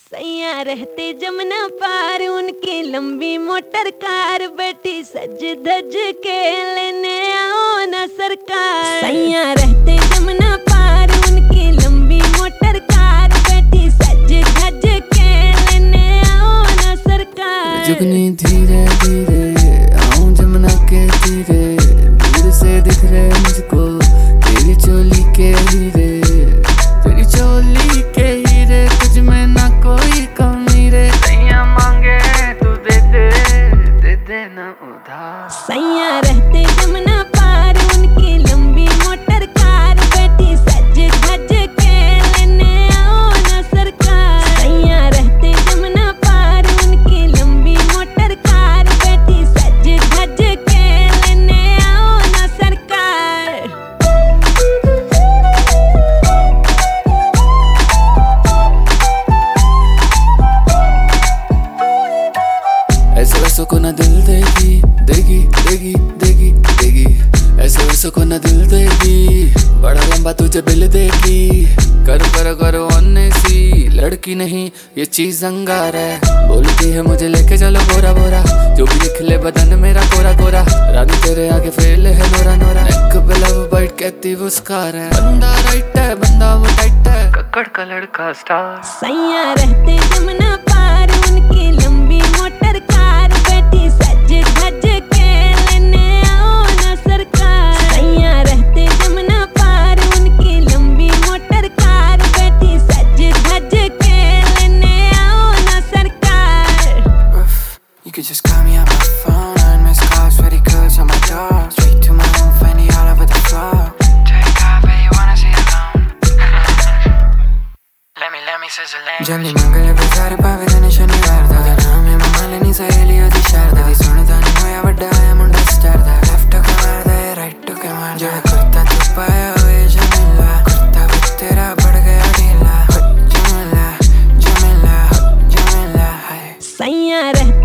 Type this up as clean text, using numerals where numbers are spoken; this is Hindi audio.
सैया रहते जमुना पार उनकी लंबी मोटर कार, बेटी सज धज के लेने आओ ना सरकार। सैया रहते जमुना पार उनकी लंबी मोटर कार, बेटी सज धज के लेने आओ ना सरकार। जुगनी धीरे धीरे आऊं जमुना के तीरे, दूर से दिख रहे मुझको तेरी चोली के हीरे, तेरी चोली के हीरे, तुझ में ना कोई कमी रे। सैया मांगे तू दे दे ना उधार। सैया रहते जमुना पार उनकी लंबी मोटर कार, बेटी सज धज के लेने आओ ना सरकार। सैया रहते जमुना पार उनकी लंबी मोटर कार, बेटी सज धज के लेने आओ ना सरकार। ऐसे वैसों को ना दिल देगी देगी देगी देगी देगी, ऐसे वैसों को ना दिल देगी, बड़ा लंबा तुझे बिल देगी। करो करो करो अन्य सी लड़की नहीं ये चीज अंगार है, बोलती है मुझे लेके चलो बोरा बोरा, जो भी निकले बदन मेरा कोरा कोरा, रानी तेरे आगे फेल है नोरा नोरा। नेक पे लव बाइट कहती वो स्कार है, बंदा राइट है बंदा वो टाइट है, कक्कड़ का लड़का स्टार। सैया रहते जमुना पार उनकी लंबी मोटर कार, बेटी सज धज के लेने आओ ना सरकार। सैया रहते जमुना पार उनकी लंबी मोटर कार, बेटी सज धज के लेने आओ ना सरकार। You could just call me on my phone, I miss calls, pretty girls on my door. Straight to my room, Fanny all over the floor. Take off, but you wanna see alone. Let me sizzle it. Jolly mangale bezar pavedane shanivar da, naam hai mamalani saheli adi sharda, di sunda nahi hoya vadda hai munda star da, left to ke marda right to ke marda, jada kurta chupaya hoye jamila, kurta bhi tera bad gaya deela, jamila jamila jamila hai। सैया रहते